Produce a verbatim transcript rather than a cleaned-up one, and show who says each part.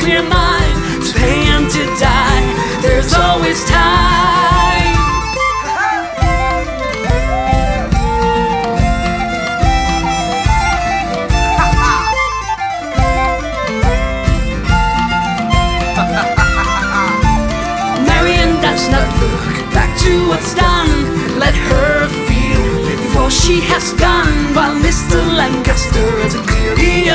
Speaker 1: clear mind, to pay and to die. There's always time. Marion does not look back to what's done. Let her feel before she has gone, while Mister Lancaster is clearly